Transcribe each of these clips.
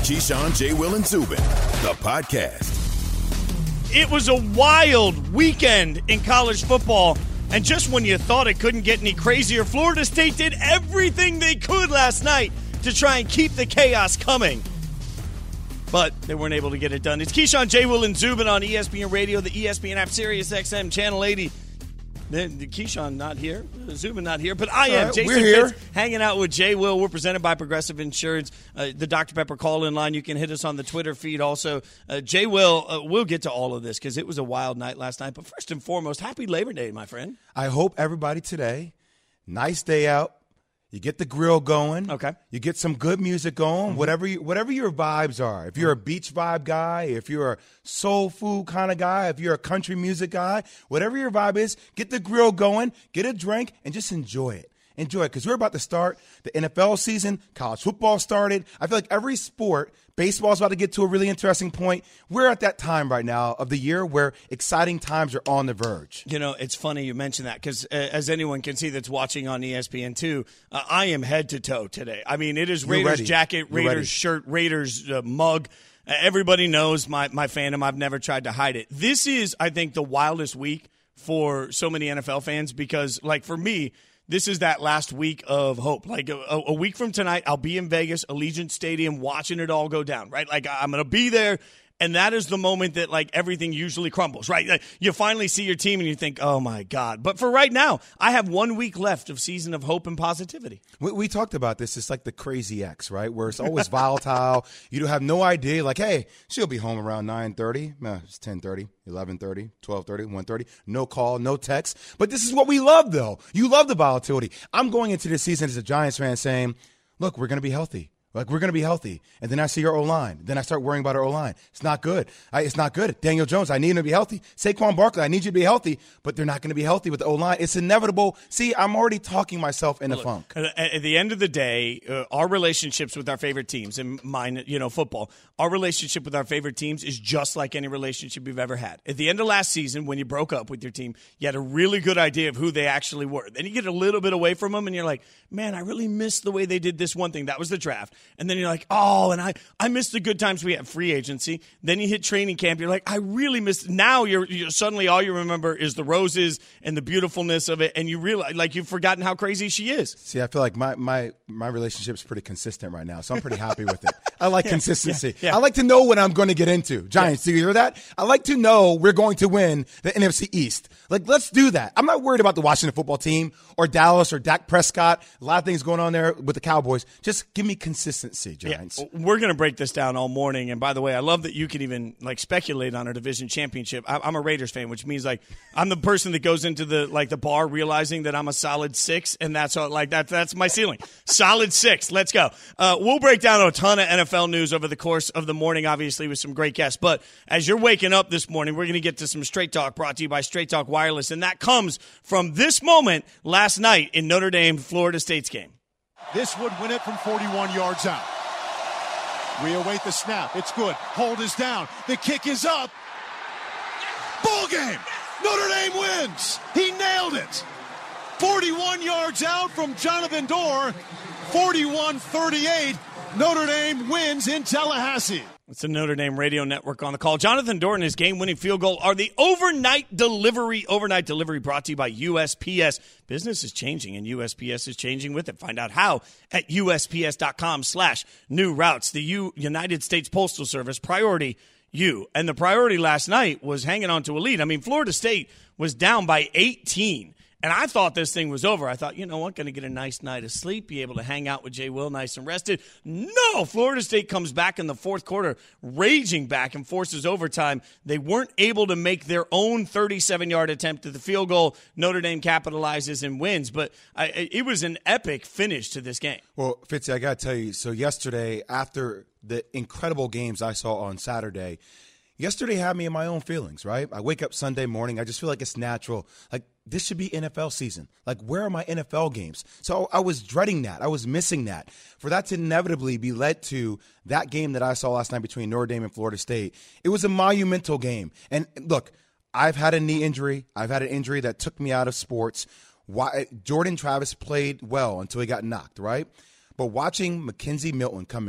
Keyshawn, J. Will, and Zubin, the podcast. It was a wild weekend in college football, and just when you thought it couldn't get any crazier, Florida State did everything they could last night to try and keep the chaos coming. But they weren't able to get it done. It's Keyshawn, J. Will, and Zubin on ESPN Radio, the ESPN app, Sirius XM, Channel 80. Keyshawn not here, Zubin not here, but I am. Jason Fitz hanging out with J. Will. We're presented by Progressive Insurance. The Dr. Pepper call-in line, you can hit us on the Twitter feed also. J. Will, we'll get to all of this because it was a wild night last night. But first and foremost, happy Labor Day, my friend. I hope everybody today, nice day out. You get the grill going. Okay. You get some good music going, whatever your vibes are. If you're a beach vibe guy, if you're a soul food kind of guy, if you're a country music guy, whatever your vibe is, get the grill going, get a drink, and just enjoy it. Enjoy it, because we're about to start the NFL season. College football started. I feel like every sport, baseball's about to get to a really interesting point. We're at that time right now of the year where exciting times are on the verge. You know, it's funny you mentioned that because as anyone can see that's watching on ESPN2, I am head to toe today. I mean, it is Raiders jacket, Raiders shirt, Raiders mug. Everybody knows my fandom. I've never tried to hide it. This is, I think, the wildest week for so many NFL fans because, like, for me, this is that last week of hope. Like a week from tonight, I'll be in Vegas, Allegiant Stadium, watching it all go down, right? Like I'm going to be there, and that is the moment that like everything usually crumbles, right? Like, you finally see your team and you think, oh my God. But for right now, I have 1 week left of season of hope and positivity. We talked about this. It's like the crazy ex, right? Where it's always volatile. You have no idea. Like, hey, she'll be home around 9:30. It's 10:30. 11:30, 12:30, 1:30. No call, no text. But this is what we love, though. You love the volatility. I'm going into this season as a Giants fan saying, look, we're going to be healthy. Like, we're going to be healthy. And then I see our O-line. Then I start worrying about our O-line. It's not good. It's not good. Daniel Jones, I need him to be healthy. Saquon Barkley, I need you to be healthy. But they're not going to be healthy with the O-line. It's inevitable. See, I'm already talking myself in a funk. At the end of the day, our relationships with our favorite teams, and mine, football, our relationship with our favorite teams is just like any relationship you've ever had. At the end of last season, when you broke up with your team, you had a really good idea of who they actually were. Then you get a little bit away from them, and you're like, man, I really missed the way they did this one thing. That was the draft. And then you're like, oh, and I missed the good times we had free agency. Then you hit training camp. You're like, I really missed. Now you're suddenly all you remember is the roses and the beautifulness of it, and you realize like you've forgotten how crazy she is. See, I feel like my relationship is pretty consistent right now, so I'm pretty happy with it. I like consistency. Yeah. I like to know what I'm going to get into. Giants, do you hear that? I like to know we're going to win the NFC East. Like, let's do that. I'm not worried about the Washington football team or Dallas or Dak Prescott. A lot of things going on there with the Cowboys. Just give me consistency, Giants. Yeah. We're going to break this down all morning. And by the way, I love that you can even like speculate on a division championship. I'm a Raiders fan, which means like I'm the person that goes into the bar realizing that I'm a solid 6, and that's all, like that's my ceiling. Solid 6. Let's go. We'll break down a ton of NFL news over the course of the morning, obviously with some great guests. But as you're waking up this morning, we're going to get to some Straight Talk brought to you by Straight Talk Wireless, and that comes from this moment last night in Notre Dame, Florida State's game. This would win it from 41 yards out. We await the snap. It's good. Hold is down. The kick is up. Ball game. Notre Dame wins. He nailed it. 41 yards out from Jonathan Dorr. 41-38. Notre Dame wins in Tallahassee. It's the Notre Dame Radio Network on the call. Jonathan Dorr and his game-winning field goal are the overnight delivery brought to you by USPS. Business is changing, and USPS is changing with it. Find out how at USPS.com/new routes. The United States Postal Service, priority you. And the priority last night was hanging on to a lead. I mean, Florida State was down by 18. And I thought this thing was over. I thought, you know what, going to get a nice night of sleep, be able to hang out with J. Will nice and rested. No, Florida State comes back in the fourth quarter, raging back and forces overtime. They weren't able to make their own 37-yard attempt at the field goal. Notre Dame capitalizes and wins. But it was an epic finish to this game. Well, Fitzy, I got to tell you, so yesterday, after the incredible games I saw on Saturday, yesterday had me in my own feelings, right? I wake up Sunday morning. I just feel like it's natural. Like, this should be NFL season. Like, where are my NFL games? So I was dreading that. I was missing that. For that to inevitably be led to that game that I saw last night between Notre Dame and Florida State, it was a monumental game. And look, I've had a knee injury. I've had an injury that took me out of sports. Jordan Travis played well until he got knocked, right? But watching Mackenzie Milton come in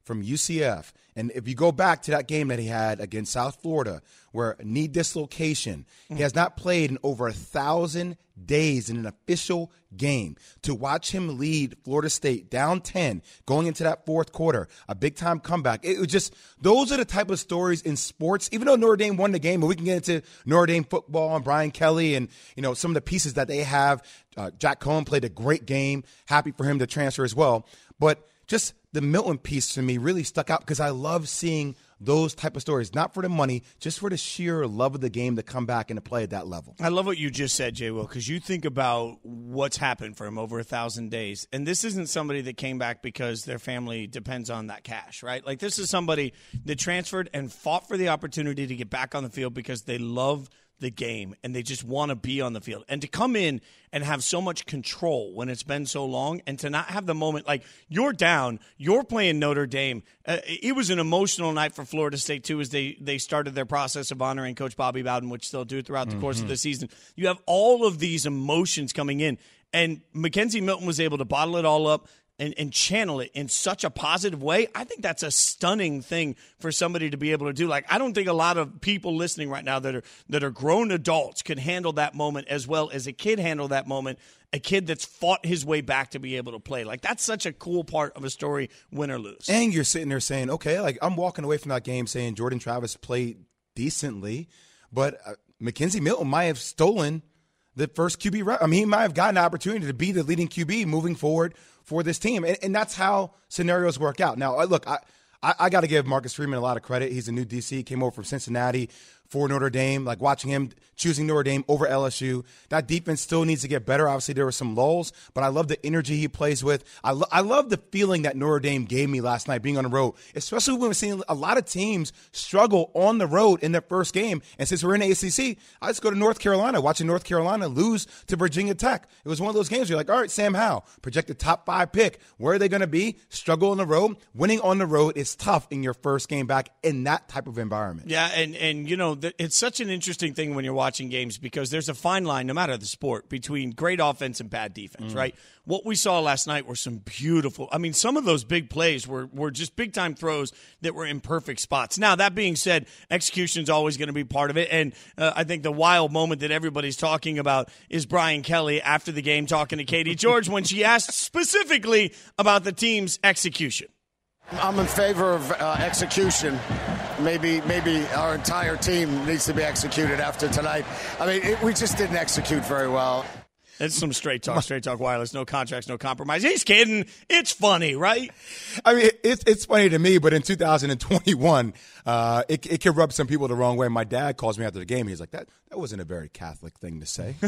from UCF. And if you go back to that game that he had against South Florida, where knee dislocation, he has not played in over 1,000 days in an official game. To watch him lead Florida State down 10 going into that fourth quarter, a big-time comeback. It was just, those are the type of stories in sports. Even though Notre Dame won the game, and we can get into Notre Dame football and Brian Kelly and, some of the pieces that they have. Jack Cohen played a great game. Happy for him to transfer as well. But just the Milton piece to me really stuck out because I love seeing those type of stories, not for the money, just for the sheer love of the game to come back and to play at that level. I love what you just said, J. Will, because you think about what's happened for him over 1,000 days. And this isn't somebody that came back because their family depends on that cash, right? Like, this is somebody that transferred and fought for the opportunity to get back on the field because they love the game and they just want to be on the field. And to come in and have so much control when it's been so long and to not have the moment, like, you're down, you're playing Notre Dame. It was an emotional night for Florida State, too, as they started their process of honoring Coach Bobby Bowden, which they'll do throughout the course of the season. You have all of these emotions coming in, and Mackenzie Milton was able to bottle it all up and channel it in such a positive way. I think that's a stunning thing for somebody to be able to do. Like, I don't think a lot of people listening right now that are grown adults could handle that moment as well as a kid handled that moment, a kid that's fought his way back to be able to play. Like, that's such a cool part of a story, win or lose. And you're sitting there saying, okay, like, I'm walking away from that game saying Jordan Travis played decently, but Mackenzie Milton might have stolen the first QB rep. I mean, he might have gotten an opportunity to be the leading QB moving forward for this team. And that's how scenarios work out. Now, look, I got to give Marcus Freeman a lot of credit. He's a new DC, came over from Cincinnati for Notre Dame. Like, watching him choosing Notre Dame over LSU. That defense still needs to get better. Obviously, there were some lulls, but I love the energy he plays with. I love the feeling that Notre Dame gave me last night being on the road, especially when we're seeing a lot of teams struggle on the road in their first game. And since we're in the ACC, I just go to North Carolina, watching North Carolina lose to Virginia Tech. It was one of those games where you're like, all right, Sam Howell, projected top 5 pick. Where are they going to be? Struggle on the road. Winning on the road is tough in your first game back in that type of environment. Yeah, and it's such an interesting thing when you're watching games because there's a fine line, no matter the sport, between great offense and bad defense, right? What we saw last night were some beautiful – I mean, some of those big plays were just big-time throws that were in perfect spots. Now, that being said, execution is always going to be part of it, and I think the wild moment that everybody's talking about is Brian Kelly after the game talking to Katie George when she asked specifically about the team's execution. I'm in favor of execution. Maybe our entire team needs to be executed after tonight. I mean, we just didn't execute very well. It's some straight talk wireless, no contracts, no compromise. He's kidding. It's funny, right? I mean, it's funny to me, but in 2021, it can rub some people the wrong way. My dad calls me after the game. He's like, that wasn't a very Catholic thing to say.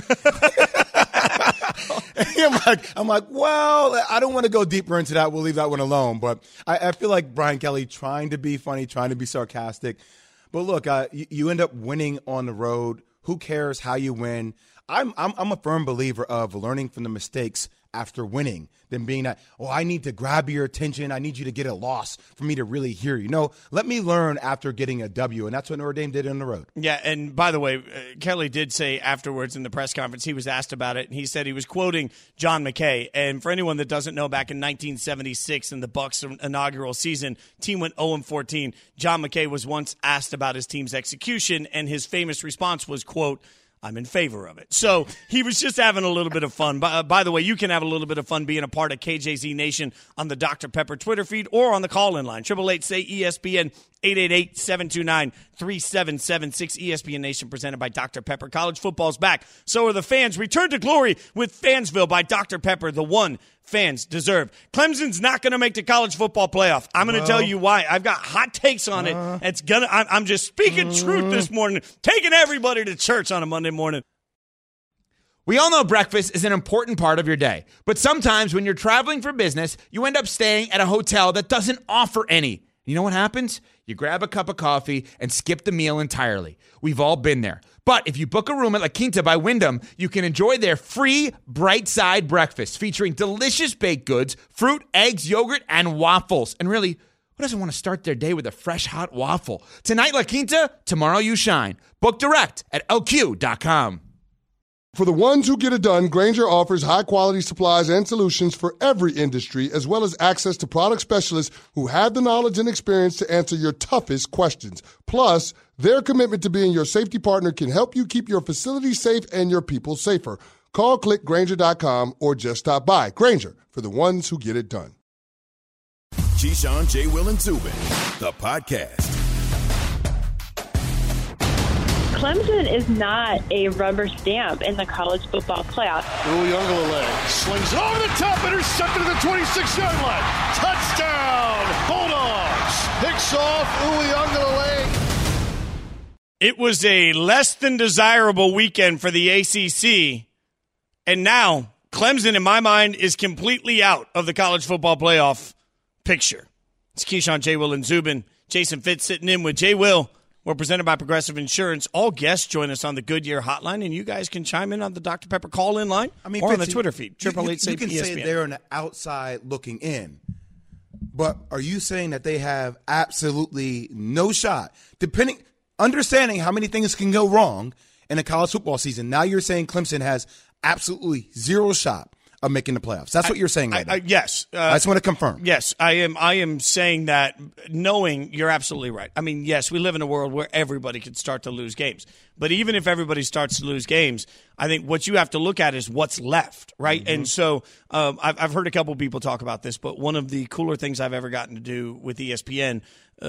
I'm like, well, I don't want to go deeper into that. We'll leave that one alone. But I feel like Brian Kelly trying to be funny, trying to be sarcastic. But look, you end up winning on the road. Who cares how you win? I'm a firm believer of learning from the mistakes after winning than being that, I need to grab your attention. I need you to get a loss for me to really hear you. No, let me learn after getting a W, and that's what Notre Dame did on the road. Yeah, and by the way, Kelly did say afterwards in the press conference, he was asked about it, and he said he was quoting John McKay. And for anyone that doesn't know, back in 1976 in the Bucs' inaugural season, team went 0-14. John McKay was once asked about his team's execution, and his famous response was, quote, I'm in favor of it. So he was just having a little bit of fun. By the way, you can have a little bit of fun being a part of KJZ Nation on the Dr. Pepper Twitter feed or on the call-in line. 888-SAY-ESPN, 888-729-3776. ESPN Nation presented by Dr. Pepper. College football's back. So are the fans. Return to glory with Fansville by Dr. Pepper, the one fans deserve. Clemson's not going to make the college football playoff. I'm going to tell you why. I've got hot takes on it. I'm just speaking truth this morning, taking everybody to church on a Monday morning. We all know breakfast is an important part of your day, but sometimes when you're traveling for business, you end up staying at a hotel that doesn't offer any. You know what happens? You grab a cup of coffee and skip the meal entirely. We've all been there. But if you book a room at La Quinta by Wyndham, you can enjoy their free Bright Side breakfast featuring delicious baked goods, fruit, eggs, yogurt, and waffles. And really, who doesn't want to start their day with a fresh, hot waffle? Tonight, La Quinta, tomorrow you shine. Book direct at LQ.com. For the ones who get it done, Grainger offers high-quality supplies and solutions for every industry, as well as access to product specialists who have the knowledge and experience to answer your toughest questions. Plus, their commitment to being your safety partner can help you keep your facility safe and your people safer. Call clickgrainger.com or just stop by. Grainger, for the ones who get it done. Keyshawn, J. Will, and Zubin, the podcast. Clemson is not a rubber stamp in the college football playoff. Uiagalelei slings it over the top, intercepted at the 26-yard line. Touchdown, Bulldogs. Picks off Uiagalelei. It was a less than desirable weekend for the ACC, and now Clemson, in my mind, is completely out of the college football playoff picture. It's Keyshawn, J. Will, and Zubin. Jason Fitz sitting in with J. Will. We're presented by Progressive Insurance. All guests join us on the Goodyear hotline, and you guys can chime in on the Dr. Pepper call-in line or on the Twitter feed. You can say ESPN. they're on the outside looking in, but are you saying that they have absolutely no shot? Understanding how many things can go wrong in a college football season, now you're saying Clemson has absolutely zero shot of making the playoffs. That's what you're saying right now. Yes. I just want to confirm. Yes, I am saying that knowing you're absolutely right. I mean, yes, we live in a world where everybody can start to lose games. But even if everybody starts to lose games, I think what you have to look at is what's left, right? Mm-hmm. And so I've heard a couple people talk about this, but one of the cooler things I've ever gotten to do with ESPN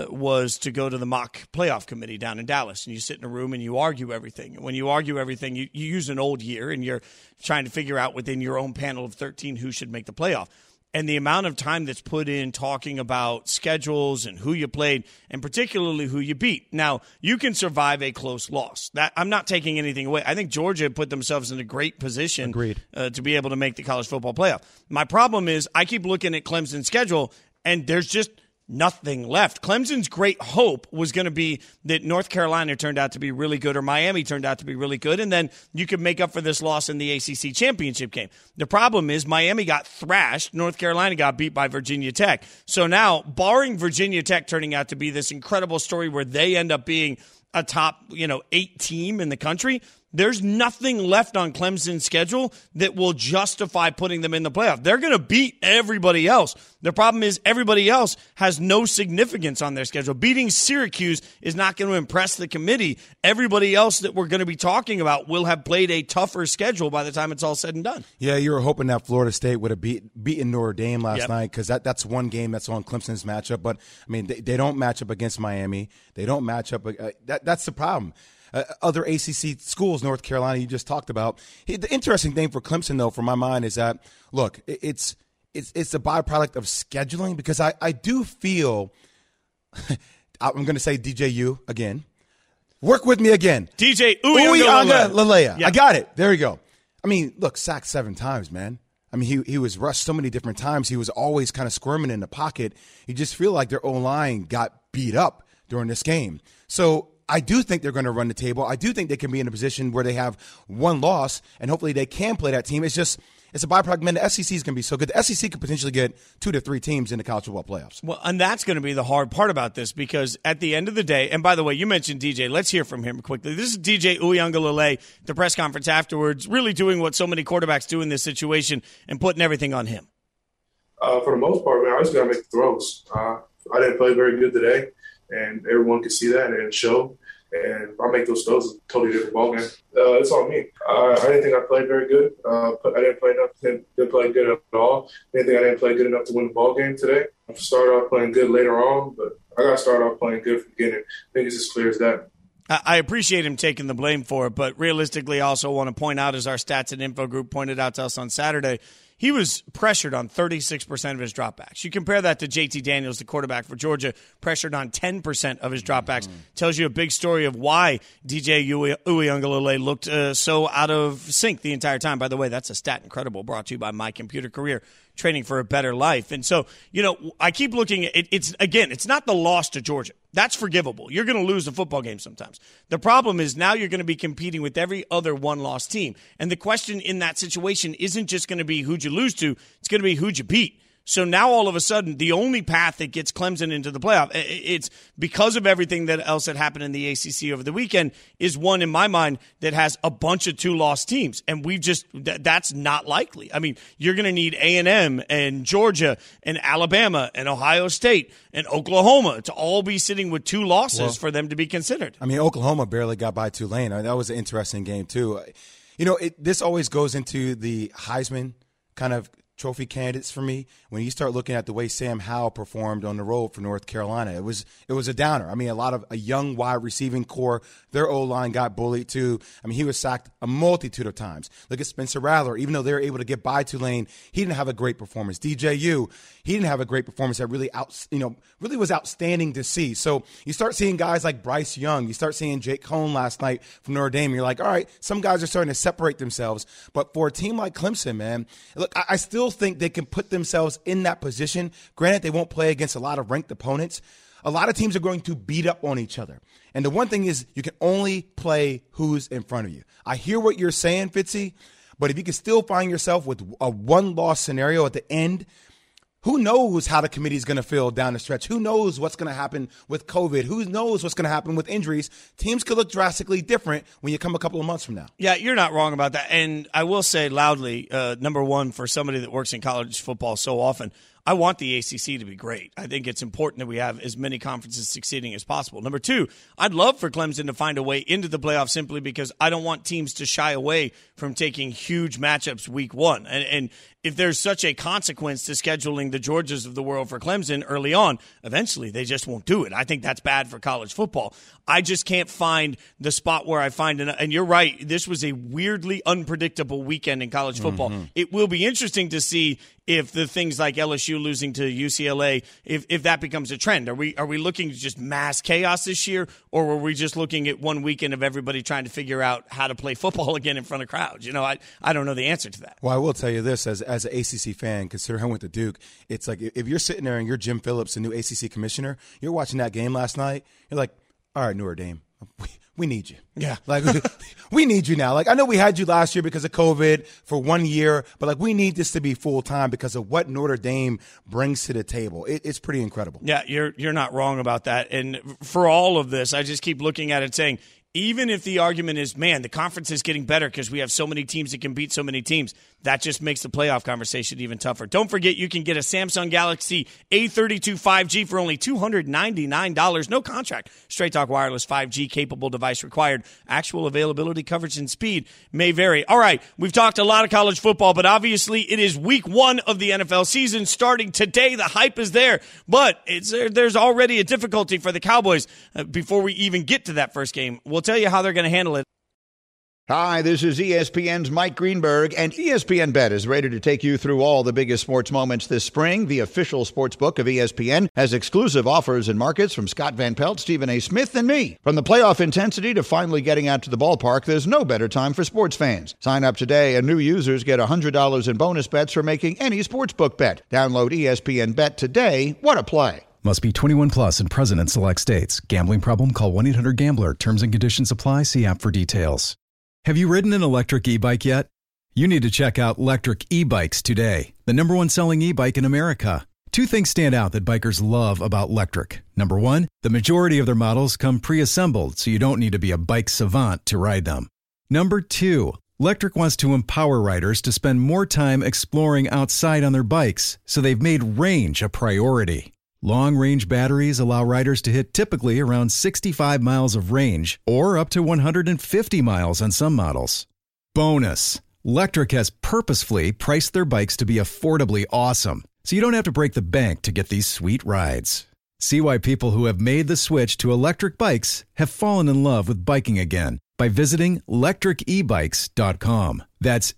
was to go to the mock playoff committee down in Dallas, and you sit in a room and you argue everything. And when you argue everything, you use an old year, and you're trying to figure out within your own panel of 13 who should make the playoff. And the amount of time that's put in talking about schedules and who you played, and particularly who you beat. Now, you can survive a close loss. That I'm not taking anything away. I think Georgia put themselves in a great position to be able to make the college football playoff. My problem is I keep looking at Clemson's schedule, and there's just nothing left. Clemson's great hope was going to be that North Carolina turned out to be really good or Miami turned out to be really good, and then you could make up for this loss in the ACC championship game. The problem is Miami got thrashed. North Carolina got beat by Virginia Tech. So now, barring Virginia Tech turning out to be this incredible story where they end up being a top 8 team in the country, there's nothing left on Clemson's schedule that will justify putting them in the playoff. They're going to beat everybody else. The problem is everybody else has no significance on their schedule. Beating Syracuse is not going to impress the committee. Everybody else that we're going to be talking about will have played a tougher schedule by the time it's all said and done. Yeah, you were hoping that Florida State would have beaten Notre Dame last night because that's one game that's on Clemson's matchup. But, I mean, they don't match up against Miami. They don't match up. That's the problem. Other ACC schools, North Carolina, you just talked about. The interesting thing for Clemson, though, from my mind, is that, look, it's a byproduct of scheduling because I do feel I'm going to say DJU again. Work with me again. DJ Uiagalelei. Yeah. I got it. There you go. I mean, look, sacked 7 times, man. I mean, he was rushed so many different times. He was always kind of squirming in the pocket. You just feel like their O-line got beat up during this game. So I do think they're going to run the table. I do think they can be in a position where they have one loss, and hopefully they can play that team. It's a byproduct. Man, the SEC is going to be so good. The SEC could potentially get 2 to 3 teams in the college football playoffs. Well, and that's going to be the hard part about this because at the end of the day, and by the way, you mentioned DJ. Let's hear from him quickly. This is DJ Uiagalelei, the press conference afterwards, really doing what so many quarterbacks do in this situation and putting everything on him. For the most part, man, I just got to make the throws. I didn't play very good today, and everyone could see that, and it showed. And if I make those throws, it's a totally different ballgame. It's on me. I didn't think I played very good. I didn't play enough. Didn't play good at all. I didn't think I didn't play good enough to win the ballgame today. I started off playing good later on, but I got to start off playing good from the beginning. I think it's as clear as that. I appreciate him taking the blame for it, but realistically, I also want to point out, as our stats and info group pointed out to us on Saturday, he was pressured on 36% of his dropbacks. You compare that to JT Daniels, the quarterback for Georgia, pressured on 10% of his dropbacks. Tells you a big story of why DJ Uiagalelei looked so out of sync the entire time. By the way, that's a stat incredible brought to you by My Computer Career, training for a better life. And so, I keep looking at it. It's not the loss to Georgia. That's forgivable. You're going to lose a football game sometimes. The problem is now you're going to be competing with every other one-loss team. And the question in that situation isn't just going to be who'd you lose to. It's going to be who'd you beat. So now all of a sudden, the only path that gets Clemson into the playoff, it's because of everything that else that happened in the ACC over the weekend, is one in my mind that has a bunch of 2-loss teams. And that's not likely. I mean, you're going to need A&M and Georgia and Alabama and Ohio State and Oklahoma to all be sitting with 2 losses for them to be considered. I mean, Oklahoma barely got by Tulane. That was an interesting game, too. This always goes into the Heisman kind of trophy candidates for me. When you start looking at the way Sam Howell performed on the road for North Carolina, it was a downer. I mean, a young wide receiving core. Their O-line got bullied too. I mean, he was sacked a multitude of times. Look at Spencer Rattler. Even though they were able to get by Tulane, he didn't have a great performance. DJU, he didn't have a great performance that really was outstanding to see. So you start seeing guys like Bryce Young. You start seeing Jake Cohn last night from Notre Dame. You're like, all right, some guys are starting to separate themselves. But for a team like Clemson, man, look, I still think they can put themselves in that position. Granted, they won't play against a lot of ranked opponents. A lot of teams are going to beat up on each other. And the one thing is you can only play who's in front of you. I hear what you're saying, Fitzy, but if you can still find yourself with a 1-loss scenario at the end, who knows how the committee is going to feel down the stretch? Who knows what's going to happen with COVID? Who knows what's going to happen with injuries? Teams could look drastically different when you come a couple of months from now. Yeah, you're not wrong about that. And I will say loudly, number one, for somebody that works in college football so often, I want the ACC to be great. I think it's important that we have as many conferences succeeding as possible. Number two, I'd love for Clemson to find a way into the playoffs simply because I don't want teams to shy away from taking huge matchups week one. And if there's such a consequence to scheduling the Georgias of the world for Clemson early on, eventually they just won't do it. I think that's bad for college football. I just can't find the spot where I find – and you're right, this was a weirdly unpredictable weekend in college football. Mm-hmm. It will be interesting to see if the things like LSU losing to UCLA, if that becomes a trend. Are we looking to just mass chaos this year, or were we just looking at one weekend of everybody trying to figure out how to play football again in front of crowds? I don't know the answer to that. Well, I will tell you this, as an ACC fan, considering I went to Duke, it's like if you're sitting there and you're Jim Phillips, the new ACC commissioner, you're watching that game last night, you're like, all right, Notre Dame, we need you. Yeah. Like, we need you now. Like, I know we had you last year because of COVID for 1 year, but like, we need this to be full time because of what Notre Dame brings to the table. It's pretty incredible. Yeah, you're not wrong about that. And for all of this, I just keep looking at it saying, even if the argument is, man, the conference is getting better because we have so many teams that can beat so many teams, that just makes the playoff conversation even tougher. Don't forget, you can get a Samsung Galaxy A32 5G for only $299. No contract. Straight Talk Wireless 5G capable device required. Actual availability, coverage, and speed may vary. All right, we've talked a lot of college football, but obviously it is week one of the NFL season starting today. The hype is there, but there's already a difficulty for the Cowboys before we even get to that first game. We'll tell you how they're going to handle it. Hi, this is ESPN's Mike Greenberg, and ESPN Bet is ready to take you through all the biggest sports moments this spring. The official sports book of ESPN has exclusive offers and markets from Scott Van Pelt, Stephen A. Smith, and me. From the playoff intensity to finally getting out to the ballpark, there's no better time for sports fans. Sign up today, and new users get $100 in bonus bets for making any sportsbook bet. Download ESPN Bet today. What a play. Must be 21 plus and present in select states. Gambling problem? Call 1-800-GAMBLER. Terms and conditions apply. See app for details. Have you ridden an electric e-bike yet? You need to check out Lectric E-Bikes today, the #1 selling e-bike in America. Two things stand out that bikers love about Lectric. Number one, the majority of their models come pre-assembled, so you don't need to be a bike savant to ride them. Number two, Lectric wants to empower riders to spend more time exploring outside on their bikes, so they've made range a priority. Long-range batteries allow riders to hit typically around 65 miles of range or up to 150 miles on some models. Bonus, Lectric has purposefully priced their bikes to be affordably awesome, so you don't have to break the bank to get these sweet rides. See why people who have made the switch to electric bikes have fallen in love with biking again by visiting lectricebikes.com. That's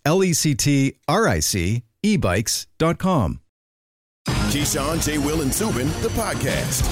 LECTRIC ebikes.com. Keyshawn, J. Will, and Zubin, the podcast.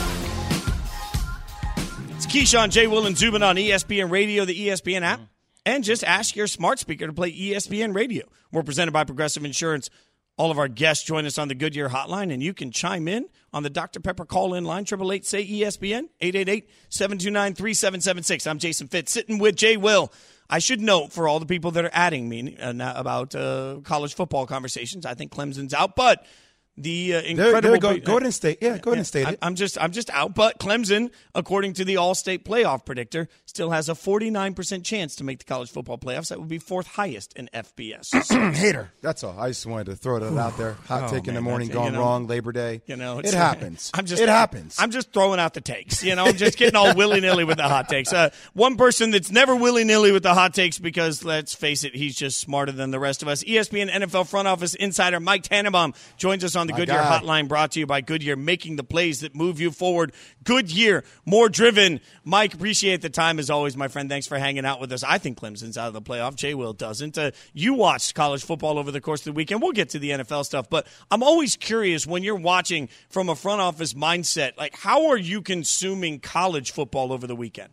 It's Keyshawn, J. Will, and Zubin on ESPN Radio, the ESPN app, and just ask your smart speaker to play ESPN Radio. We're presented by Progressive Insurance. All of our guests join us on the Goodyear Hotline, and you can chime in on the Dr. Pepper call-in line, 888-SAY-ESPN, 888-729-3776. I'm Jason Fitz, sitting with J. Will. I should note, for all the people that are adding me about college football conversations, I think Clemson's out, but the incredible. Go ahead and state. Yeah, go ahead and state it. I'm just out. But Clemson, according to the All-State Playoff Predictor, still has a 49% chance to make the college football playoffs. That would be fourth highest in FBS. So, hater. That's all. I just wanted to throw that out there. Hot take in the morning, gone wrong. Labor Day. It happens. It happens. I'm just throwing out the takes. I'm just getting all willy-nilly with the hot takes. One person that's never willy-nilly with the hot takes because, let's face it, he's just smarter than the rest of us. ESPN NFL front office insider Mike Tannenbaum joins us on the Goodyear Hotline, brought to you by Goodyear, making the plays that move you forward. Goodyear, more driven. Mike, appreciate the time as always, my friend. Thanks for hanging out with us. I think Clemson's out of the playoff. Jay Will doesn't. You watched college football over the course of the weekend. We'll get to the NFL stuff, but I'm always curious when you're watching from a front office mindset, like how are you consuming college football over the weekend?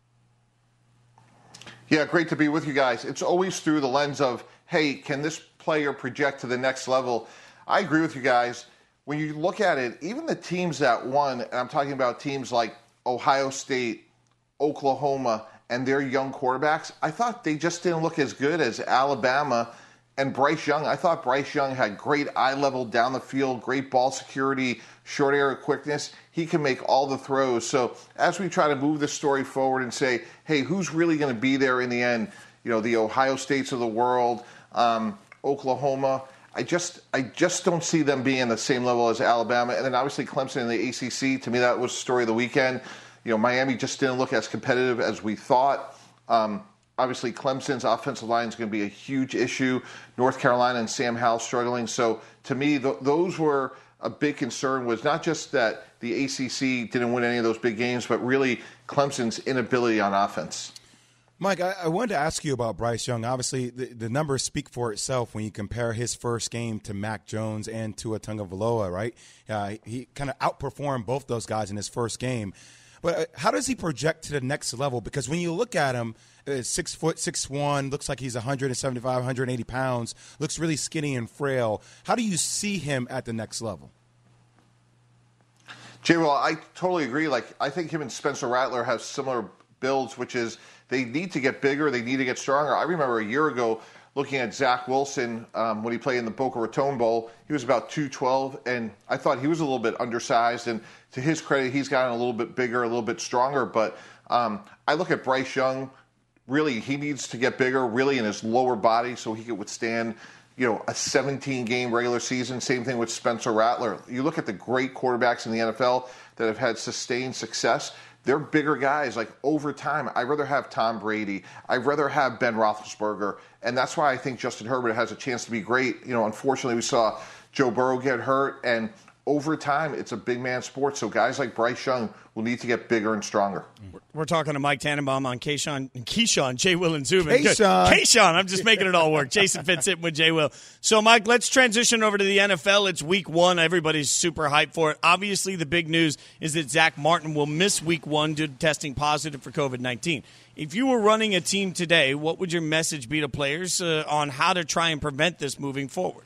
Yeah, great to be with you guys. It's always through the lens of, hey, can this player project to the next level? I agree with you guys. When you look at it, even the teams that won, and I'm talking about teams like Ohio State, Oklahoma, and their young quarterbacks, I thought they just didn't look as good as Alabama and Bryce Young. I thought Bryce Young had great eye level down the field, great ball security, short area quickness. He can make all the throws. So as we try to move this story forward and say, hey, who's really going to be there in the end? The Ohio States of the world, Oklahoma. I just don't see them being at the same level as Alabama. And then obviously Clemson in the ACC. To me, that was the story of the weekend. Miami just didn't look as competitive as we thought. Obviously, Clemson's offensive line is going to be a huge issue. North Carolina and Sam Howell struggling. So to me, those were a big concern, was not just that the ACC didn't win any of those big games, but really Clemson's inability on offense. Mike, I wanted to ask you about Bryce Young. Obviously, the numbers speak for itself when you compare his first game to Mac Jones and Tua Tagovailoa, right? He kind of outperformed both those guys in his first game. But how does he project to the next level? Because when you look at him, 6 foot, 6'1", looks like he's 175, 180 pounds, looks really skinny and frail. How do you see him at the next level? Jay, well, I totally agree. I think him and Spencer Rattler have similar builds, which is they need to get bigger, they need to get stronger. I remember a year ago looking at Zach Wilson when he played in the Boca Raton Bowl. He was about 212, and I thought he was a little bit undersized. And to his credit, he's gotten a little bit bigger, a little bit stronger. But I look at Bryce Young. Really, he needs to get bigger, really, in his lower body so he could withstand, a 17-game regular season. Same thing with Spencer Rattler. You look at the great quarterbacks in the NFL that have had sustained success. They're bigger guys. Over time, I'd rather have Tom Brady. I'd rather have Ben Roethlisberger. And that's why I think Justin Herbert has a chance to be great. Unfortunately, we saw Joe Burrow get hurt. And over time, it's a big man sport. So guys like Bryce Young will need to get bigger and stronger. We're talking to Mike Tannenbaum on Keyshawn, Jay Will and Zubin. Keyshawn. I'm just making it all work. Jason Fitz sitting with Jay Will. So, Mike, let's transition over to the NFL. It's week 1. Everybody's super hyped for it. Obviously, the big news is that Zach Martin will miss week 1 due to testing positive for COVID-19. If you were running a team today, what would your message be to players on how to try and prevent this moving forward?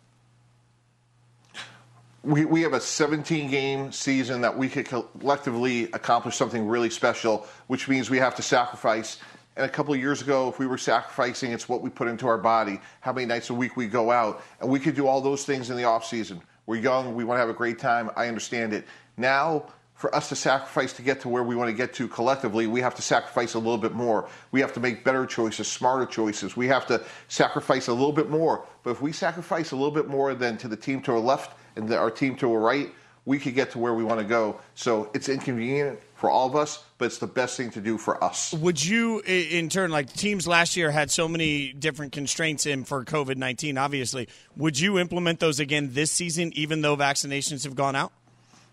We have a 17-game season that we could collectively accomplish something really special, which means we have to sacrifice. And a couple of years ago, if we were sacrificing, it's what we put into our body, how many nights a week we go out. And we could do all those things in the offseason. We're young. We want to have a great time. I understand it. Now, for us to sacrifice to get to where we want to get to collectively, we have to sacrifice a little bit more. We have to make better choices, smarter choices. We have to sacrifice a little bit more. But if we sacrifice a little bit more than to the team to our left and our team to our right, we could get to where we want to go. So it's inconvenient for all of us, but it's the best thing to do for us. Would you, in turn, teams last year had so many different constraints in for COVID-19, obviously. Would you implement those again this season, even though vaccinations have gone out?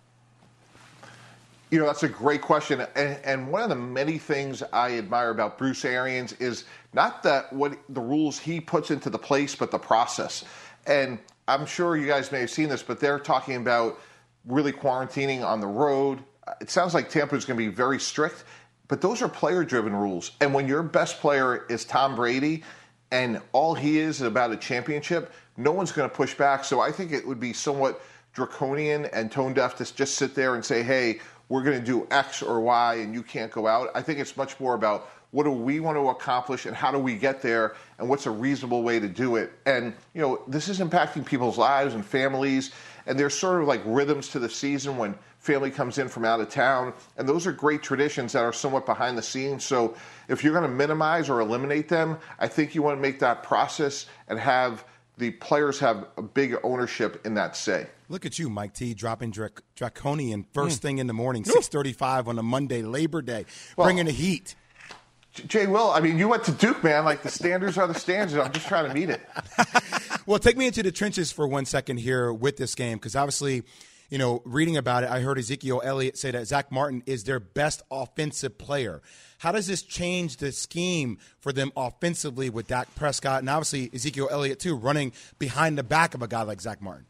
That's a great question. And one of the many things I admire about Bruce Arians is not that what the rules he puts into the place, but the process. And I'm sure you guys may have seen this, but they're talking about really quarantining on the road. It sounds like Tampa is going to be very strict, but those are player-driven rules. And when your best player is Tom Brady and all he is about a championship, no one's going to push back. So I think it would be somewhat draconian and tone-deaf to just sit there and say, hey, we're going to do X or Y and you can't go out. I think it's much more about what do we want to accomplish and how do we get there and what's a reasonable way to do it. And, this is impacting people's lives and families. And there's sort of like rhythms to the season when family comes in from out of town. And those are great traditions that are somewhat behind the scenes. So if you're going to minimize or eliminate them, I think you want to make that process and have the players have a big ownership in that say. Look at you, Mike T, dropping draconian first thing in the morning, 6:35 on a Monday, Labor Day, bringing the heat. Jay Will, I mean, you went to Duke, man. Like, the standards are the standards. I'm just trying to meet it. Well, take me into the trenches for 1 second here with this game, because obviously, you know, reading about it, I heard Ezekiel Elliott say that Zach Martin is their best offensive player. How does this change the scheme for them offensively with Dak Prescott and obviously Ezekiel Elliott, too, running behind the back of a guy like Zach Martin?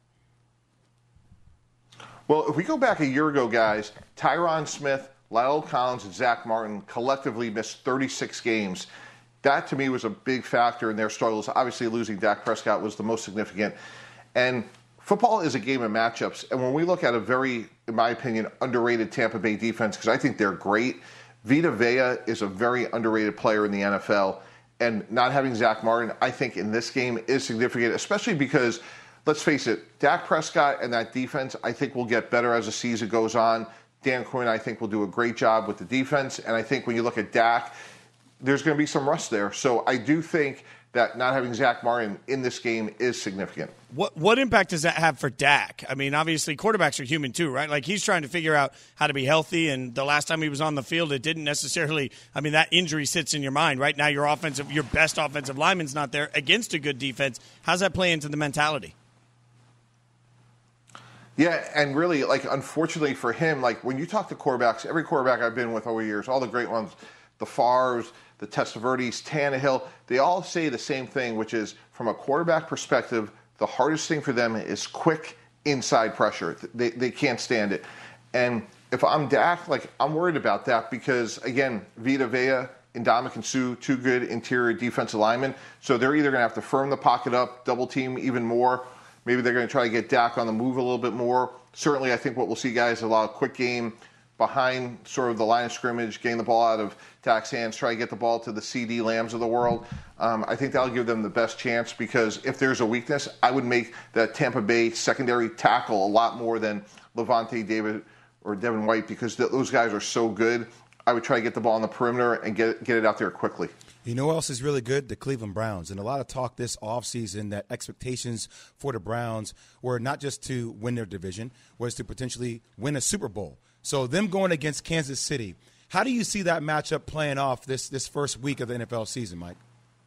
Well, if we go back a year ago, guys, Tyron Smith, Lyle Collins, and Zach Martin collectively missed 36 games. That, to me, was a big factor in their struggles. Obviously, losing Dak Prescott was the most significant. And football is a game of matchups. And when we look at a very, in my opinion, underrated Tampa Bay defense, because I think they're great, Vita Vea is a very underrated player in the NFL. And not having Zach Martin, I think, in this game is significant, especially because, let's face it, Dak Prescott and that defense, I think, will get better as the season goes on. Dan Quinn, I think, will do a great job with the defense. And I think when you look at Dak, there's going to be some rust there. So I do think that not having Zach Martin in this game is significant. What impact does that have for Dak? I mean, obviously, quarterbacks are human too, right? Like, he's trying to figure out how to be healthy, and the last time he was on the field, it didn't necessarily – I mean, that injury sits in your mind. Right now, your best offensive lineman's not there against a good defense. How's that play into the mentality? Yeah, and really, like, unfortunately for him, like, when you talk to quarterbacks, every quarterback I've been with over years, all the great ones, the Favres, the Testaverdes, Tannehill, they all say the same thing, which is, from a quarterback perspective, the hardest thing for them is quick inside pressure. They can't stand it. And if I'm Dak, like, I'm worried about that because, again, Vita Vea and Ndamukong Suh, two good interior defensive linemen, so they're either going to have to firm the pocket up, double team even more. Maybe they're going to try to get Dak on the move a little bit more. Certainly, I think what we'll see, guys, is a lot of quick game behind sort of the line of scrimmage, getting the ball out of Dak's hands, try to get the ball to the CD Lambs of the world. I think that'll give them the best chance because if there's a weakness, I would make that Tampa Bay secondary tackle a lot more than Levante David or Devin White because those guys are so good. I would try to get the ball on the perimeter and get it out there quickly. You know who else is really good? The Cleveland Browns. And a lot of talk this offseason that expectations for the Browns were not just to win their division, was to potentially win a Super Bowl. So them going against Kansas City, how do you see that matchup playing off this first week of the NFL season, Mike?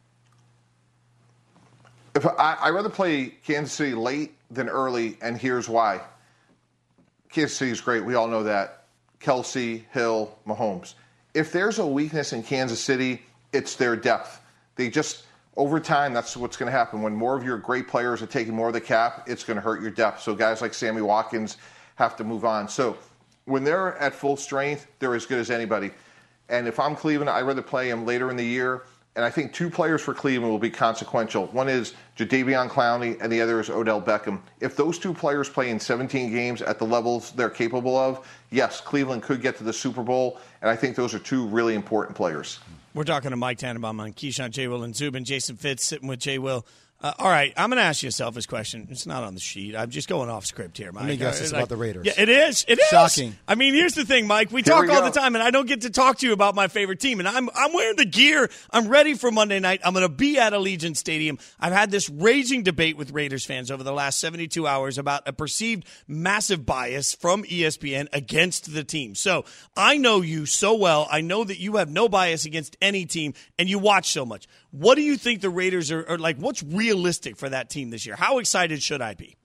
I'd rather play Kansas City late than early, and here's why. Kansas City is great. We all know that. Kelsey, Hill, Mahomes. If there's a weakness in Kansas City, it's their depth. They just, over time, that's what's going to happen. When more of your great players are taking more of the cap, it's going to hurt your depth. So guys like Sammy Watkins have to move on. So when they're at full strength, they're as good as anybody. And if I'm Cleveland, I'd rather play them later in the year. And I think two players for Cleveland will be consequential. One is Jadeveon Clowney, and the other is Odell Beckham. If those two players play in 17 games at the levels they're capable of, yes, Cleveland could get to the Super Bowl. And I think those are two really important players. We're talking to Mike Tannenbaum on Keyshawn, J. Will, and Zubin. Jason Fitz sitting with J. Will. All right, I'm going to ask you a selfish question. It's not on the sheet. I'm just going off script here, Mike. Let me guess, it's about the Raiders. Yeah, it is. It is. Shocking. I mean, here's the thing, Mike. We talk all the time, and I don't get to talk to you about my favorite team. And I'm wearing the gear. I'm ready for Monday night. I'm going to be at Allegiant Stadium. I've had this raging debate with Raiders fans over the last 72 hours about a perceived massive bias from ESPN against the team. So I know you so well. I know that you have no bias against any team, and you watch so much. What do you think the Raiders are like? What's realistic for that team this year? How excited should I be?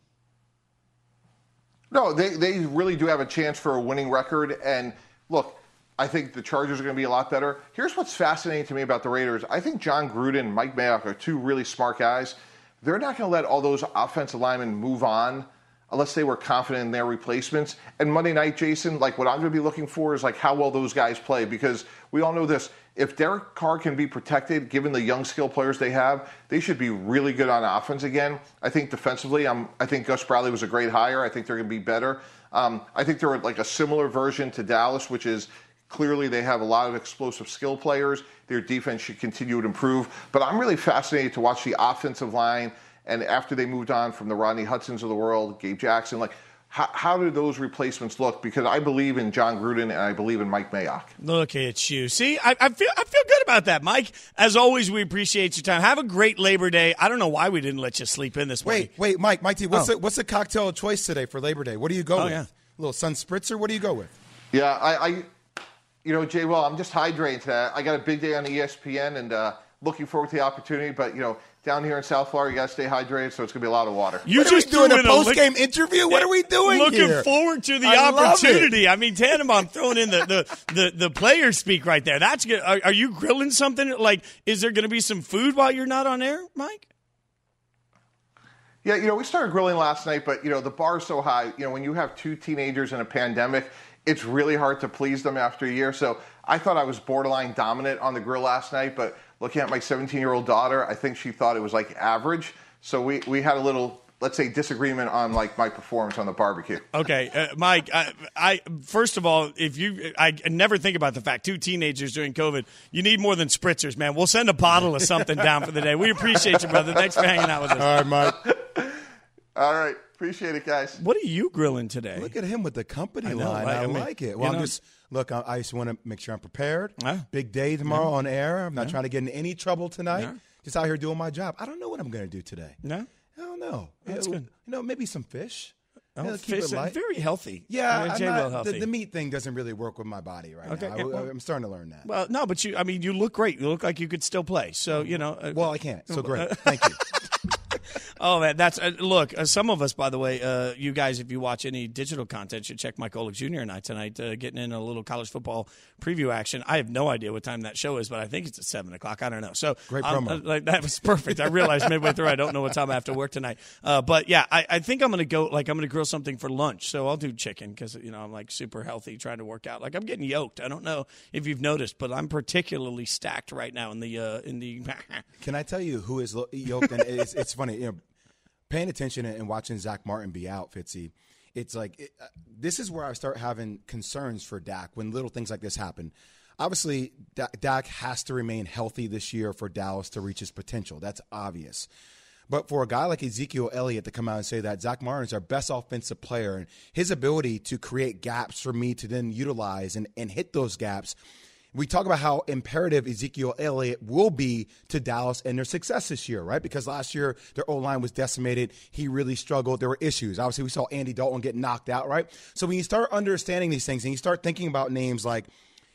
No, they really do have a chance for a winning record. And look, I think the Chargers are going to be a lot better. Here's what's fascinating to me about the Raiders. I think John Gruden and Mike Mayock are two really smart guys. They're not going to let all those offensive linemen move on unless they were confident in their replacements. And Monday night, Jason, like what I'm going to be looking for is like how well those guys play because we all know this. If Derek Carr can be protected, given the young skill players they have, they should be really good on offense again. I think defensively, I think Gus Bradley was a great hire. I think they're going to be better. I think they're like a similar version to Dallas, which is clearly they have a lot of explosive skill players. Their defense should continue to improve. But I'm really fascinated to watch the offensive line And after they moved on from the Rodney Hudsons of the world, Gabe Jackson, like, how do those replacements look? Because I believe in John Gruden and I believe in Mike Mayock. Look at you. See, I feel good about that, Mike. As always, we appreciate your time. Have a great Labor Day. I don't know why we didn't let you sleep in this morning. Wait, Mike T, what's the cocktail of choice today for Labor Day? What do you go with? Yeah. A little sun spritzer? What do you go with? Yeah, Jay, well, I'm just hydrating today. I got a big day on ESPN and looking forward to the opportunity. But, down here in South Florida, you got to stay hydrated, so it's going to be a lot of water. You're just doing a post-game interview? What are we doing Looking here? forward to the opportunity. I mean, Tannenbaum throwing in the player speak right there. That's good. Are you grilling something? Like, is there going to be some food while you're not on air, Mike? Yeah, we started grilling last night, but, the bar is so high. When you have two teenagers in a pandemic, it's really hard to please them after a year. So I thought I was borderline dominant on the grill last night, but looking at my 17-year-old daughter, I think she thought it was like average. So we had a little, let's say, disagreement on like my performance on the barbecue. Okay, Mike. I first of all, I never think about the fact 2 teenagers during COVID. You need more than spritzers, man. We'll send a bottle of something down for the day. We appreciate you, brother. Thanks for hanging out with us. All right, Mike. All right. Appreciate it, guys. What are you grilling today? Look at him with the company know, line. right? I like it. Well, I just want to make sure I'm prepared. Big day tomorrow on air. I'm not trying to get in any trouble tonight. Just out here doing my job. I don't know what I'm going to do today. No? I don't know. That's good. Maybe some fish. Fish, very healthy. Yeah, healthy. The meat thing doesn't really work with my body right now. I'm starting to learn that. Well, no, but you look great. You look like you could still play. So, well, I can't. So great. Thank you. Oh, man, that's look. Some of us, by the way, you guys, if you watch any digital content, should check Mike Golick Jr. and I tonight, getting in a little college football preview action. I have no idea what time that show is, but I think it's at 7:00. I don't know. So great promo. That was perfect. I realized midway through I don't know what time I have to work tonight. But yeah, I think I'm going to go. Like I'm going to grill something for lunch. So I'll do chicken because I'm like super healthy, trying to work out. Like I'm getting yoked. I don't know if you've noticed, but I'm particularly stacked right now in the. Can I tell you who is yoked? And it's funny, paying attention and watching Zach Martin be out, Fitzy, it's like this is where I start having concerns for Dak when little things like this happen. Obviously, Dak has to remain healthy this year for Dallas to reach his potential. That's obvious. But for a guy like Ezekiel Elliott to come out and say that Zach Martin is our best offensive player and his ability to create gaps for me to then utilize and hit those gaps, we talk about how imperative Ezekiel Elliott will be to Dallas and their success this year, right? Because last year their O-line was decimated. He really struggled. There were issues. Obviously, we saw Andy Dalton get knocked out, right? So when you start understanding these things and you start thinking about names like,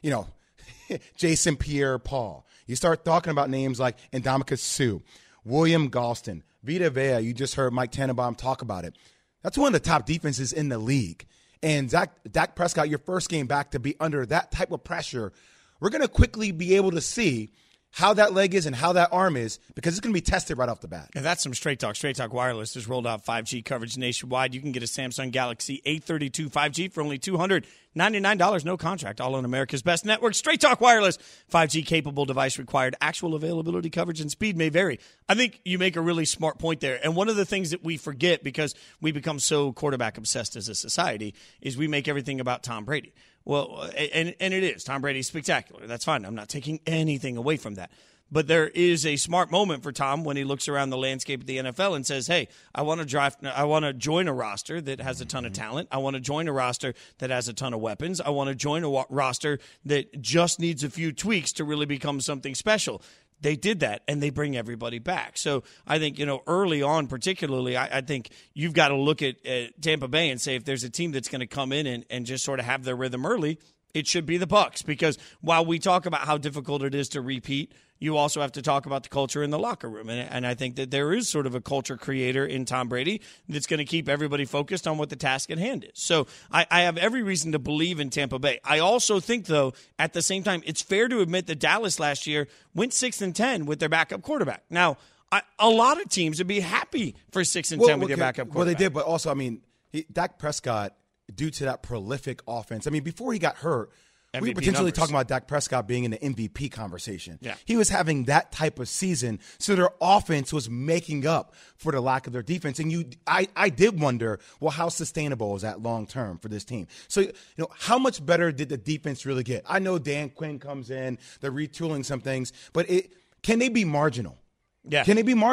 Jason Pierre-Paul, you start talking about names like Ndamukong Suh, William Galston, Vita Vea, you just heard Mike Tannenbaum talk about it. That's one of the top defenses in the league. And Dak Prescott, your first game back to be under that type of pressure, we're going to quickly be able to see how that leg is and how that arm is because it's going to be tested right off the bat. And that's some Straight Talk. Straight Talk Wireless has rolled out 5G coverage nationwide. You can get a Samsung Galaxy A32 5G for only $299, no contract, all on America's best network. Straight Talk Wireless, 5G capable device required. Actual availability, coverage, and speed may vary. I think you make a really smart point there. And one of the things that we forget because we become so quarterback obsessed as a society is we make everything about Tom Brady. Well, and it is. Tom Brady's spectacular. That's fine. I'm not taking anything away from that. But there is a smart moment for Tom when he looks around the landscape of the NFL and says, hey, I want to join a roster that has a ton of talent. I want to join a roster that has a ton of weapons. I want to join a roster that just needs a few tweaks to really become something special. They did that, and they bring everybody back. So I think, early on particularly, I think you've got to look at Tampa Bay and say if there's a team that's going to come in and just sort of have their rhythm early, it should be the Bucs. Because while we talk about how difficult it is to repeat, you also have to talk about the culture in the locker room. And I think that there is sort of a culture creator in Tom Brady that's going to keep everybody focused on what the task at hand is. So I have every reason to believe in Tampa Bay. I also think, though, at the same time, it's fair to admit that Dallas last year went 6-10 with their backup quarterback. Now, a lot of teams would be happy for 6-10 with their backup quarterback. Well, they did, but also, Dak Prescott, due to that prolific offense, before he got hurt, MVP we were potentially numbers. Talking about Dak Prescott being in the MVP conversation. Yeah. He was having that type of season, so their offense was making up for the lack of their defense. And I did wonder, well, how sustainable is that long term for this team? So, how much better did the defense really get? I know Dan Quinn comes in, they're retooling some things, but can they be marginal? Yeah. Can they be marginal?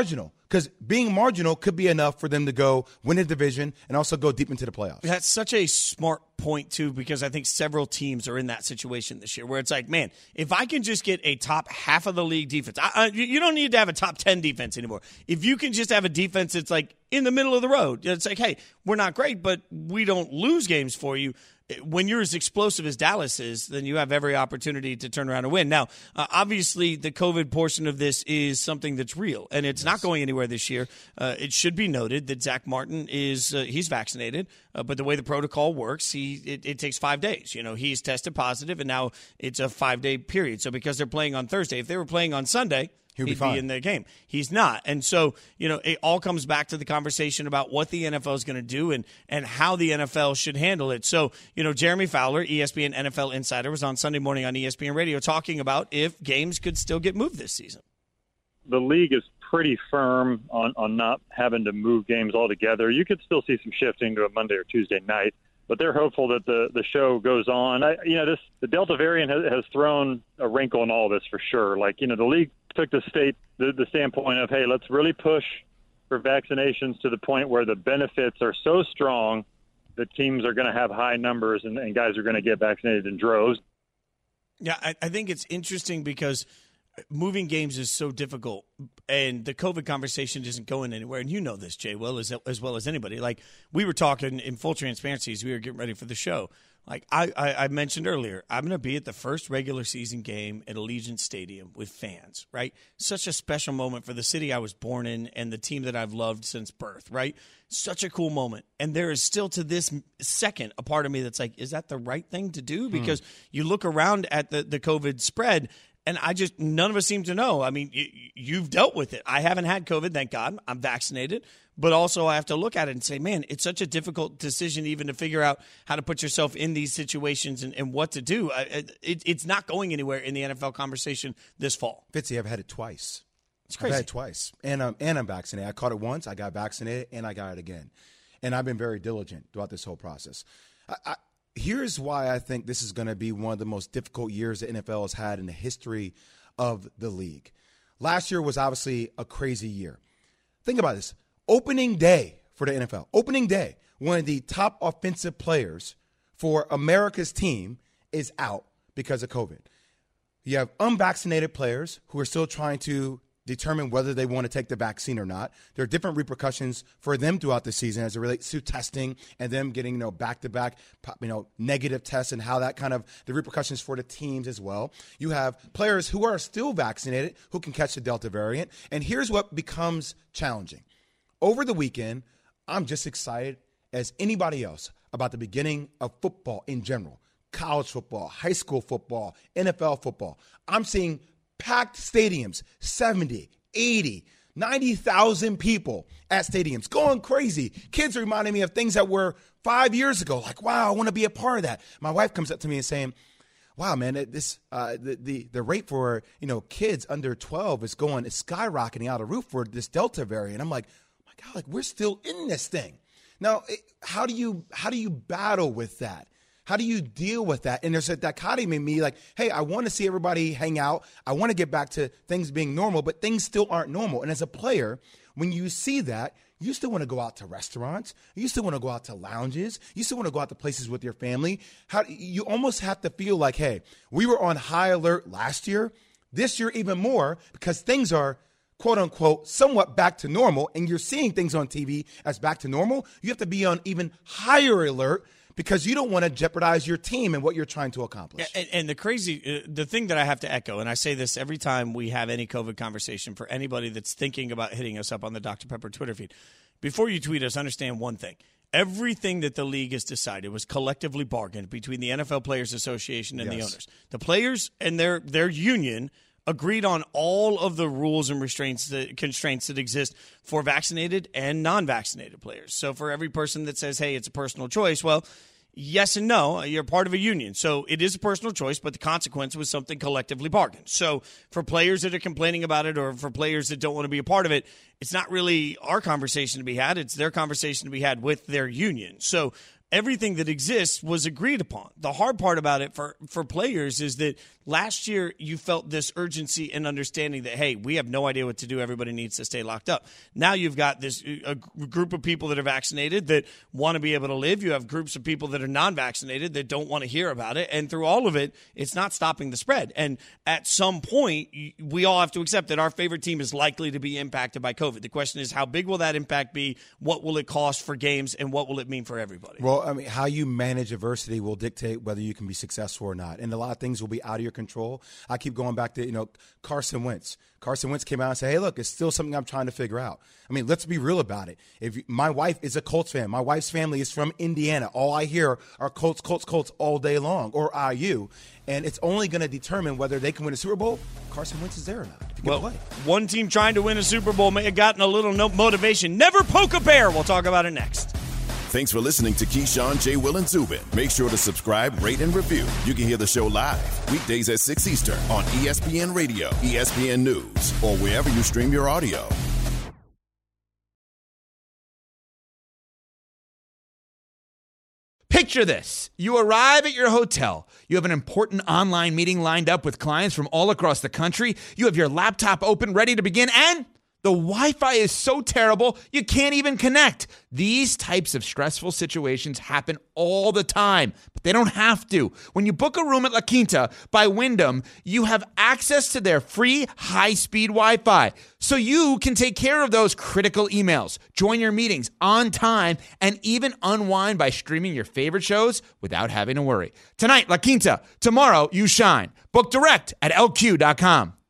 Because being marginal could be enough for them to go win a division and also go deep into the playoffs. That's such a smart point, too, because I think several teams are in that situation this year where it's like, man, if I can just get a top half of the league defense, you don't need to have a top 10 defense anymore. If you can just have a defense that's like in the middle of the road, it's like, hey, we're not great, but we don't lose games for you. When you're as explosive as Dallas is, then you have every opportunity to turn around and win. Now, obviously, the COVID portion of this is something that's real, and it's not going anywhere this year. It should be noted that Zach Martin is he's vaccinated, but the way the protocol works, it takes 5 days. He's tested positive, and now it's a 5-day period. So because they're playing on Thursday, if they were playing on Sunday, he'd be in the game. He's not. And so, it all comes back to the conversation about what the NFL is going to do and how the NFL should handle it. So, Jeremy Fowler, ESPN NFL insider, was on Sunday morning on ESPN Radio talking about if games could still get moved this season. The league is pretty firm on not having to move games altogether. You could still see some shifting to a Monday or Tuesday night, but they're hopeful that the show goes on. The Delta variant has thrown a wrinkle in all this for sure. The league took the standpoint of, hey, let's really push for vaccinations to the point where the benefits are so strong that teams are going to have high numbers and guys are going to get vaccinated in droves. Yeah, I think it's interesting because moving games is so difficult, and the COVID conversation isn't going anywhere. And you know this, Jay, as well as anybody. We were talking in full transparency as we were getting ready for the show. I mentioned earlier, I'm going to be at the first regular season game at Allegiant Stadium with fans, right? Such a special moment for the city I was born in and the team that I've loved since birth, right? Such a cool moment. And there is still to this second a part of me that's like, is that the right thing to do? Because you look around at the COVID spread, and none of us seem to know. I mean, you've dealt with it. I haven't had COVID, thank God. I'm vaccinated. But also I have to look at it and say, man, it's such a difficult decision even to figure out how to put yourself in these situations and what to do. It's not going anywhere in the NFL conversation this fall. Fitzy, I've had it twice. It's crazy. I've had it twice. And I'm vaccinated. I caught it once. I got vaccinated, and I got it again. And I've been very diligent throughout this whole process. Here's why I think this is going to be one of the most difficult years the NFL has had in the history of the league. Last year was obviously a crazy year. Think about this. Opening day for the NFL. Opening day, one of the top offensive players for America's team is out because of COVID. You have unvaccinated players who are still trying to determine whether they want to take the vaccine or not. There are different repercussions for them throughout the season as it relates to testing and them getting, back-to-back, negative tests and how that kind of the repercussions for the teams as well. You have players who are still vaccinated who can catch the Delta variant. And here's what becomes challenging. Over the weekend, I'm just excited as anybody else about the beginning of football in general. College football, high school football, NFL football. I'm seeing packed stadiums, 70, 80, 90,000 people at stadiums, going crazy. Kids are reminding me of things that were 5 years ago. Like, wow, I want to be a part of that. My wife comes up to me and saying, wow, man, the rate for, kids under 12 is skyrocketing out of the roof for this Delta variant. I'm like, oh my God, we're still in this thing. Now, how do you battle with that? How do you deal with that? And there's a dichotomy in me hey, I want to see everybody hang out. I want to get back to things being normal, but things still aren't normal. And as a player, when you see that, you still want to go out to restaurants. You still want to go out to lounges. You still want to go out to places with your family. You almost have to feel like, hey, we were on high alert last year. This year even more because things are, quote unquote, somewhat back to normal. And you're seeing things on TV as back to normal. You have to be on even higher alert because you don't want to jeopardize your team and what you're trying to accomplish. And the thing that I have to echo, and I say this every time we have any COVID conversation for anybody that's thinking about hitting us up on the Dr. Pepper Twitter feed, before you tweet us, understand one thing. Everything that the league has decided was collectively bargained between the NFL Players Association and the owners. The players and their union agreed on all of the rules and constraints that exist for vaccinated and non-vaccinated players. So for every person that says, hey, it's a personal choice, well, yes and no, you're part of a union. So it is a personal choice, but the consequence was something collectively bargained. So for players that are complaining about it or for players that don't want to be a part of it, it's not really our conversation to be had. It's their conversation to be had with their union. So everything that exists was agreed upon. The hard part about it for players is that last year you felt this urgency and understanding that, hey, we have no idea what to do. Everybody needs to stay locked up. Now you've got a group of people that are vaccinated that want to be able to live. You have groups of people that are non-vaccinated that don't want to hear about it. And through all of it, it's not stopping the spread. And at some point, we all have to accept that our favorite team is likely to be impacted by COVID. The question is, how big will that impact be? What will it cost for games? And what will it mean for everybody? Well, I mean, how you manage adversity will dictate whether you can be successful or not. And a lot of things will be out of your control. I keep going back to, Carson Wentz. Carson Wentz came out and said, hey, look, it's still something I'm trying to figure out. I mean, let's be real about it. My wife is a Colts fan. My wife's family is from Indiana. All I hear are Colts, Colts, Colts all day long, or IU. And it's only going to determine whether they can win a Super Bowl. Carson Wentz is there or not. Well, one team trying to win a Super Bowl may have gotten a little motivation. Never poke a bear. We'll talk about it next. Thanks for listening to Keyshawn, J. Will, and Zubin. Make sure to subscribe, rate, and review. You can hear the show live weekdays at 6 Eastern on ESPN Radio, ESPN News, or wherever you stream your audio. Picture this. You arrive at your hotel. You have an important online meeting lined up with clients from all across the country. You have your laptop open, ready to begin, and the Wi-Fi is so terrible, you can't even connect. These types of stressful situations happen all the time, but they don't have to. When you book a room at La Quinta by Wyndham, you have access to their free high-speed Wi-Fi, so you can take care of those critical emails, join your meetings on time, and even unwind by streaming your favorite shows without having to worry. Tonight, La Quinta. Tomorrow, you shine. Book direct at LQ.com.